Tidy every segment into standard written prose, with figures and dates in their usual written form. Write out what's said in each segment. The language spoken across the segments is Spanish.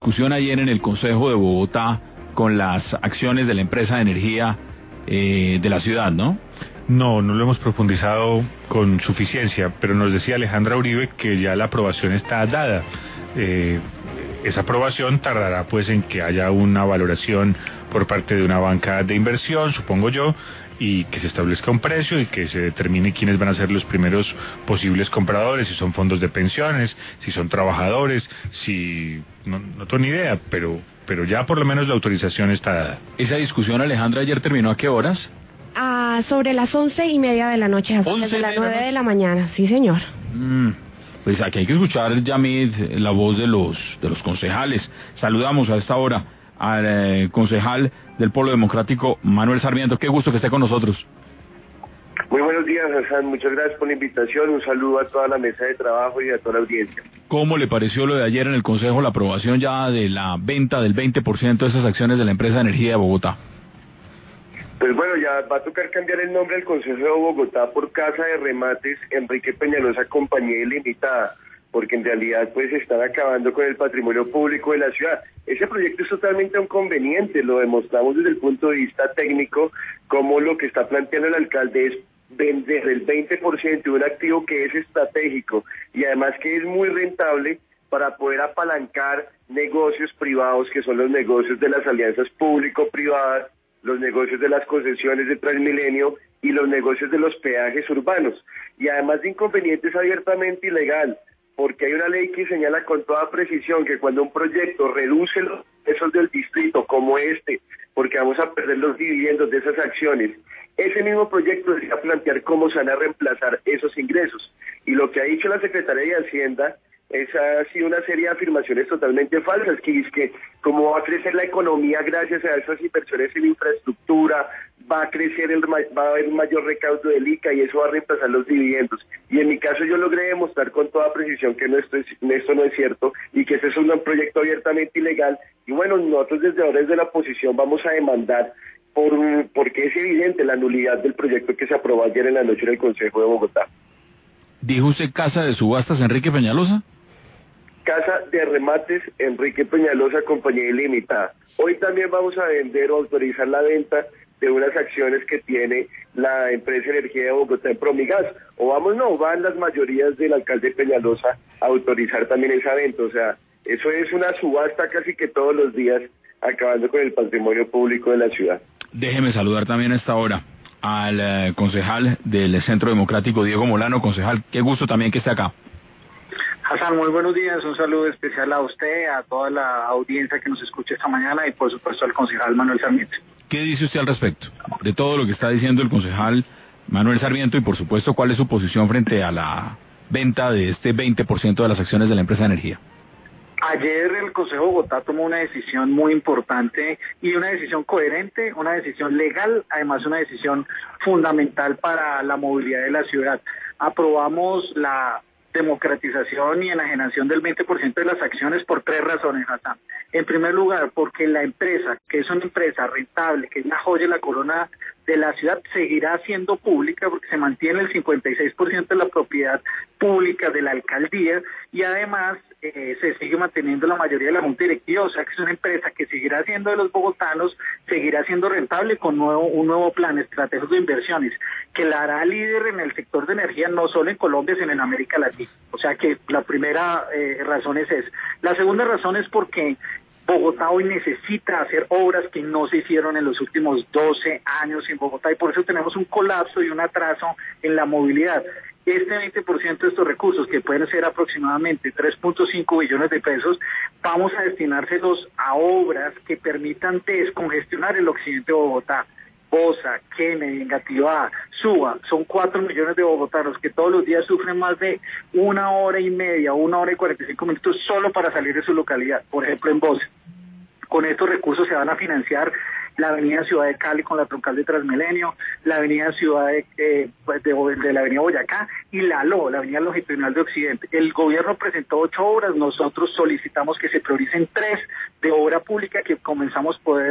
discusión ayer en el Consejo de Bogotá con las acciones de la empresa de energía de la ciudad, ¿no? No lo hemos profundizado con suficiencia, pero nos decía Alejandra Uribe que ya la aprobación está dada. Esa aprobación tardará pues en que haya una valoración por parte de una banca de inversión, supongo yo, y que se establezca un precio y que se determine quiénes van a ser los primeros posibles compradores, si son fondos de pensiones, si son trabajadores, si... no tengo ni idea, pero ya por lo menos la autorización está dada. Esa discusión, Alejandra, ayer terminó ¿a qué horas? Sobre las 11:30 de la noche, desde las 9 de la mañana, sí señor. Pues aquí hay que escuchar, Yamid, la voz de los concejales. Saludamos a esta hora al concejal del Polo Democrático, Manuel Sarmiento. Qué gusto que esté con nosotros. Muy buenos días, Hassan. Muchas gracias por la invitación. Un saludo a toda la mesa de trabajo y a toda la audiencia. ¿Cómo le pareció lo de ayer en el Consejo, la aprobación ya de la venta del 20% de esas acciones de la empresa de energía de Bogotá? Pues bueno, ya va a tocar cambiar el nombre del Consejo de Bogotá por Casa de Remates Enrique Peñalosa Compañía Ilimitada, porque en realidad pues están acabando con el patrimonio público de la ciudad. Ese proyecto es totalmente inconveniente, lo demostramos desde el punto de vista técnico, como lo que está planteando el alcalde es vender el 20% de un activo que es estratégico y además que es muy rentable para poder apalancar negocios privados, que son los negocios de las alianzas público-privadas, los negocios de las concesiones de Transmilenio y los negocios de los peajes urbanos. Y además de inconveniente es abiertamente ilegal, porque hay una ley que señala con toda precisión que cuando un proyecto reduce los ingresos del distrito, como este, porque vamos a perder los dividendos de esas acciones, ese mismo proyecto debería plantear cómo se van a reemplazar esos ingresos. Y lo que ha dicho la Secretaría de Hacienda ha sido una serie de afirmaciones totalmente falsas, que es que cómo va a crecer la economía gracias a esas inversiones en infraestructura, va a haber un mayor recaudo del ICA y eso va a reemplazar los dividendos. Y en mi caso yo logré demostrar con toda precisión que esto no es cierto y que ese es un proyecto abiertamente ilegal. Y bueno, nosotros desde ahora desde la oposición vamos a demandar porque es evidente la nulidad del proyecto que se aprobó ayer en la noche en el Consejo de Bogotá. ¿Dijo usted Casa de Subastas Enrique Peñalosa? Casa de Remates Enrique Peñalosa Compañía Ilimitada. Hoy también vamos a vender o autorizar la venta de unas acciones que tiene la empresa de energía de Bogotá en Promigas. Van las mayorías del alcalde Peñalosa a autorizar también esa venta. O sea, eso es una subasta casi que todos los días, acabando con el patrimonio público de la ciudad. Déjeme saludar también a esta hora al concejal del Centro Democrático, Diego Molano. Concejal, qué gusto también que esté acá. Hassan, muy buenos días, un saludo especial a usted, a toda la audiencia que nos escucha esta mañana y por supuesto al concejal Manuel Sarmiento. ¿Qué dice usted al respecto de todo lo que está diciendo el concejal Manuel Sarmiento y por supuesto cuál es su posición frente a la venta de este 20% de las acciones de la empresa de energía? Ayer el Consejo de Bogotá tomó una decisión muy importante y una decisión coherente, una decisión legal, además una decisión fundamental para la movilidad de la ciudad. Aprobamos la democratización y enajenación del 20% de las acciones por 3 razones, Hassan. En primer lugar, porque la empresa, que es una empresa rentable, que es la joya y la corona de la ciudad, seguirá siendo pública porque se mantiene el 56% de la propiedad pública de la alcaldía y además se sigue manteniendo la mayoría de la junta directiva, o sea que es una empresa que seguirá siendo de los bogotanos, seguirá siendo rentable con un nuevo plan estratégico de inversiones, que la hará líder en el sector de energía no solo en Colombia, sino en América Latina. O sea que la primera razón es esa. La segunda razón es porque Bogotá hoy necesita hacer obras que no se hicieron en los últimos 12 años en Bogotá y por eso tenemos un colapso y un atraso en la movilidad. Este 20% de estos recursos, que pueden ser aproximadamente 3.5 billones de pesos, vamos a destinárselos a obras que permitan descongestionar el occidente de Bogotá. Bosa, Kennedy, Engativá, Suba, son 4 millones de bogotanos que todos los días sufren más de 1 hora y media, 1 hora y 45 minutos solo para salir de su localidad, por ejemplo en Bosa. Con estos recursos se van a financiar la avenida Ciudad de Cali con la troncal de Transmilenio, la avenida Ciudad de la avenida Boyacá y la avenida longitudinal de Occidente. El gobierno presentó 8 obras, nosotros solicitamos que se prioricen 3 de obra pública que comenzamos a poder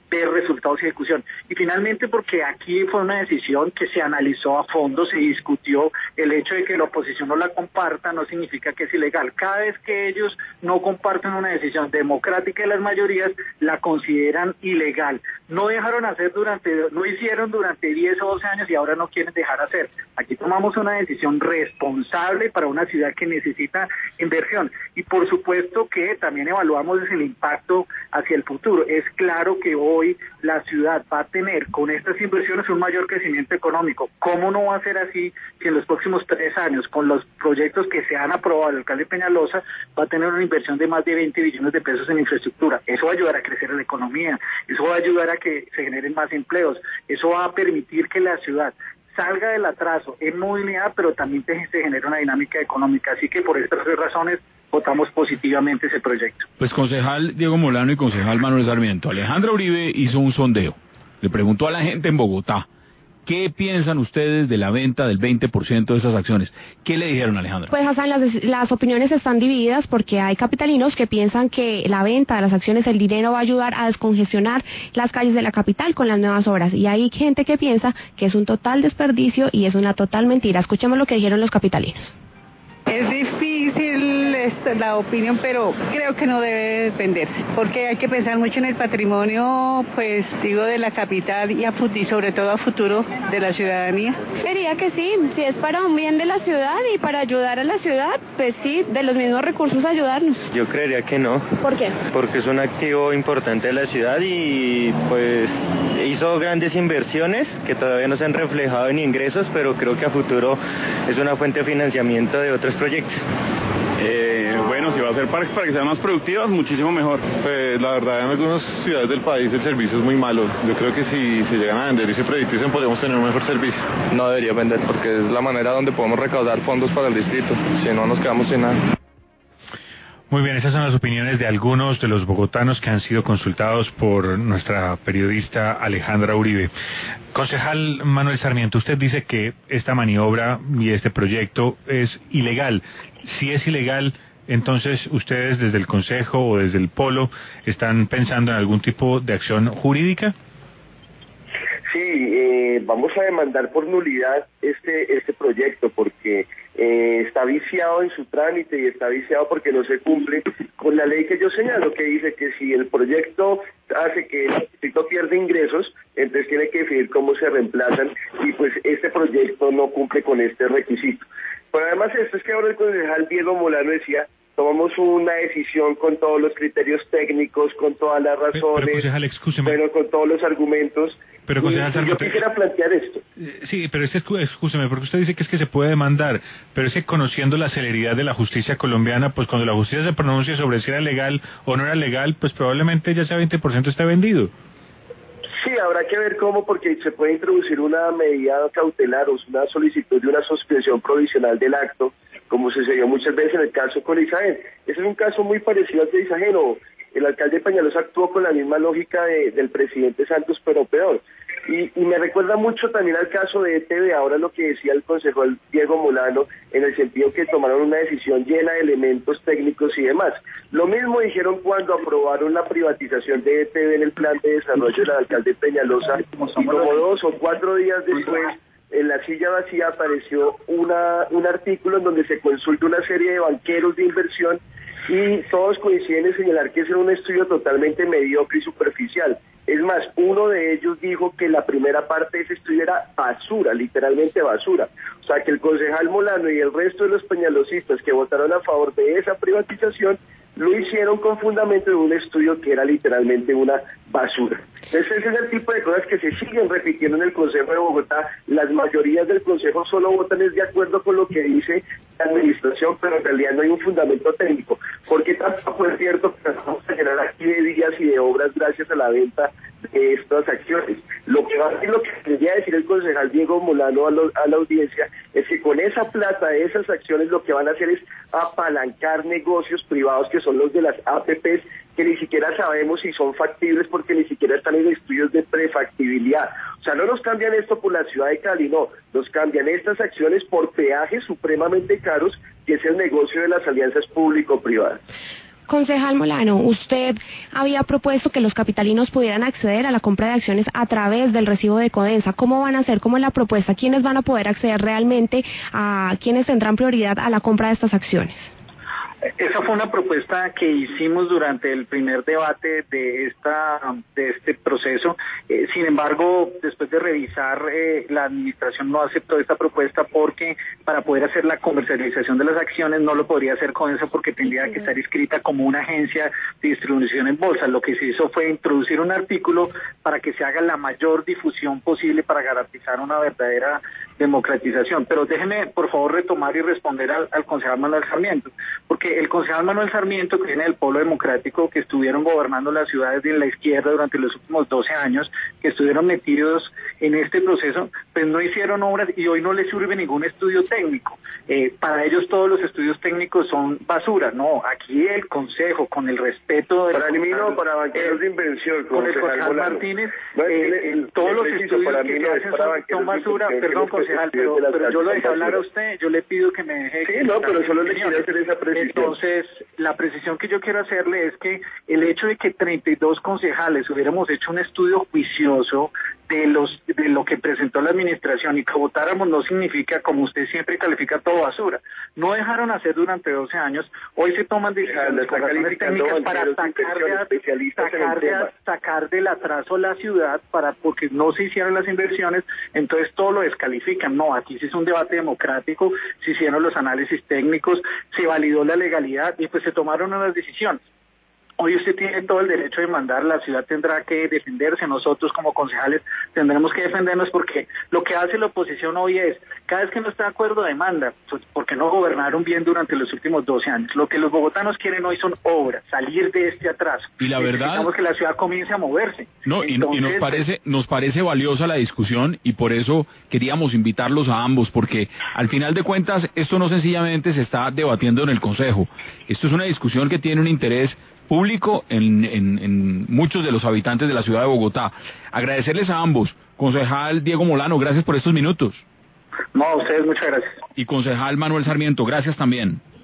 ver resultados y ejecución. Y finalmente porque aquí fue una decisión que se analizó a fondo, se discutió. El hecho de que la oposición no la comparta no significa que es ilegal. Cada vez que ellos no comparten una decisión democrática de las mayorías, la consideran ilegal. No hicieron durante 10 o 12 años y ahora no quieren dejar hacer. Aquí tomamos una decisión responsable para una ciudad que necesita inversión. Y por supuesto que también evaluamos el impacto hacia el futuro. Es claro que hoy la ciudad va a tener con estas inversiones un mayor crecimiento económico. ¿Cómo no va a ser así si en los próximos 3 años, con los proyectos que se han aprobado el alcalde Peñalosa, va a tener una inversión de más de 20 billones de pesos en infraestructura? Eso va a ayudar a crecer la economía, eso va a ayudar a que se generen más empleos, eso va a permitir que la ciudad salga del atraso en movilidad, pero también se genera una dinámica económica. Así que por estas 3 razones votamos positivamente ese proyecto. Pues concejal Diego Molano y concejal Manuel Sarmiento, Alejandra Uribe hizo un sondeo, le preguntó a la gente en Bogotá, ¿qué piensan ustedes de la venta del 20% de esas acciones? ¿Qué le dijeron, Alejandra? Pues, Hassan, las opiniones están divididas porque hay capitalinos que piensan que la venta de las acciones, el dinero va a ayudar a descongestionar las calles de la capital con las nuevas obras. Y hay gente que piensa que es un total desperdicio y es una total mentira. Escuchemos lo que dijeron los capitalinos. Es difícil la opinión, pero creo que no debe venderse, porque hay que pensar mucho en el patrimonio, pues digo, de la capital y sobre todo a futuro de la ciudadanía. Diría que sí, si es para un bien de la ciudad y para ayudar a la ciudad, pues sí, de los mismos recursos ayudarnos. Yo creería que no. ¿Por qué? Porque es un activo importante de la ciudad y pues hizo grandes inversiones que todavía no se han reflejado en ingresos, pero creo que a futuro es una fuente de financiamiento de otros proyectos. Bueno, si va a ser para que sean más productivas, muchísimo mejor. Pues la verdad, en algunas ciudades del país el servicio es muy malo. Yo creo que si se llegan a vender y se privatizan, podemos tener un mejor servicio. No debería vender porque es la manera donde podemos recaudar fondos para el distrito. Si no, nos quedamos sin nada. Muy bien, esas son las opiniones de algunos de los bogotanos que han sido consultados por nuestra periodista Alejandra Uribe. Concejal Manuel Sarmiento, usted dice que esta maniobra y este proyecto es ilegal. Si es ilegal, entonces ustedes desde el Consejo o desde el Polo están pensando en algún tipo de acción jurídica. Sí, vamos a demandar por nulidad este proyecto porque está viciado en su trámite y está viciado porque no se cumple con la ley que yo señalo, que dice que si el proyecto hace que el distrito pierda ingresos, entonces tiene que definir cómo se reemplazan y pues este proyecto no cumple con este requisito. Pero además esto es que ahora el concejal Diego Molano decía, tomamos una decisión con todos los criterios técnicos, con todas las razones, pero concejal, pero con todos los argumentos. Pero concejal Sarmiento, yo quisiera plantear esto. Sí, pero escúcheme, porque usted dice que es que se puede demandar, pero es que conociendo la celeridad de la justicia colombiana, pues cuando la justicia se pronuncie sobre si era legal o no era legal, pues probablemente ya sea 20% está vendido. Sí, habrá que ver cómo, porque se puede introducir una medida cautelar o una solicitud de una suspensión provisional del acto, como sucedió muchas veces en el caso con Isagen. Ese es un caso muy parecido al de Isagen, o el alcalde Peñalosa actuó con la misma lógica del presidente Santos, pero peor. Y me recuerda mucho también al caso de ETV, ahora lo que decía el concejal Diego Molano, en el sentido que tomaron una decisión llena de elementos técnicos y demás. Lo mismo dijeron cuando aprobaron la privatización de ETV en el plan de desarrollo del alcalde Peñalosa, y como 2 o 4 días después, en la silla vacía apareció un artículo en donde se consulta una serie de banqueros de inversión y todos coinciden en señalar que ese era un estudio totalmente mediocre y superficial. Es más, uno de ellos dijo que la primera parte de ese estudio era basura, literalmente basura. O sea, que el concejal Molano y el resto de los peñalosistas que votaron a favor de esa privatización lo hicieron con fundamento de un estudio que era literalmente una basura. Entonces ese es el tipo de cosas que se siguen repitiendo en el Consejo de Bogotá. Las mayorías del Consejo solo votan de acuerdo con lo que dice la administración, pero en realidad no hay un fundamento técnico, porque tampoco es cierto que nos vamos a generar aquí de días y de obras gracias a la venta de estas acciones. Lo que quería decir el concejal Diego Molano a la audiencia es que con esa plata de esas acciones lo que van a hacer es apalancar negocios privados que son los de las APPs, que ni siquiera sabemos si son factibles porque ni siquiera están en estudios de prefactibilidad. O sea, no nos cambian esto por la ciudad de Cali, no, nos cambian estas acciones por peajes supremamente caros, que es el negocio de las alianzas público-privadas. Concejal Molano, usted había propuesto que los capitalinos pudieran acceder a la compra de acciones a través del recibo de Codensa. ¿Cómo van a hacer? ¿Cómo es la propuesta? ¿Quiénes van a poder acceder realmente quiénes tendrán prioridad a la compra de estas acciones? Esa fue una propuesta que hicimos durante el primer debate de este proceso. Sin embargo, después de revisar, la administración no aceptó esta propuesta porque para poder hacer la comercialización de las acciones no lo podría hacer con eso porque tendría que estar inscrita como una agencia de distribución en bolsa. Lo que se hizo fue introducir un artículo para que se haga la mayor difusión posible para garantizar una verdadera democratización. Pero déjeme, por favor, retomar y responder al concejal Manuel Sarmiento, porque el concejal Manuel Sarmiento, que viene del Polo Democrático, que estuvieron gobernando las ciudades de la izquierda durante los últimos 12 años, que estuvieron metidos en este proceso, pues no hicieron obras y hoy no les sirve ningún estudio técnico. Para ellos todos los estudios técnicos son basura. No, aquí el consejo, con el respeto para banqueros de inversión, con el concejal Martínez, todos los estudios que se hacen son basura. Perdón, concejal, pero yo lo dejé hablar a usted, yo le pido que me deje. Sí, no, pero solo le quiero hacer esa precisión. Entonces, la precisión que yo quiero hacerle es que el hecho de que 32 concejales hubiéramos hecho un estudio juicioso de lo que presentó la administración y que votáramos no significa, como usted siempre califica, todo basura. No dejaron hacer durante 12 años, hoy se toman decisiones con razones técnicas para sacar del atraso la ciudad porque no se hicieron las inversiones, entonces todo lo descalifican. No, aquí sí es un debate democrático, se hicieron los análisis técnicos, se validó la legalidad y pues se tomaron unas decisiones. Hoy usted tiene todo el derecho de mandar, la ciudad tendrá que defenderse, nosotros como concejales tendremos que defendernos porque lo que hace la oposición hoy es, cada vez que no está de acuerdo demanda, porque no gobernaron bien durante los últimos 12 años. Lo que los bogotanos quieren hoy son obras, salir de este atraso. Y la verdad, necesitamos que la ciudad comience a moverse. No, entonces, y nos parece valiosa la discusión y por eso queríamos invitarlos a ambos, porque al final de cuentas esto no sencillamente se está debatiendo en el Consejo, esto es una discusión que tiene un interés público en muchos de los habitantes de la ciudad de Bogotá. Agradecerles a ambos. Concejal Diego Molano, gracias por estos minutos. No, a ustedes muchas gracias. Y concejal Manuel Sarmiento, gracias también.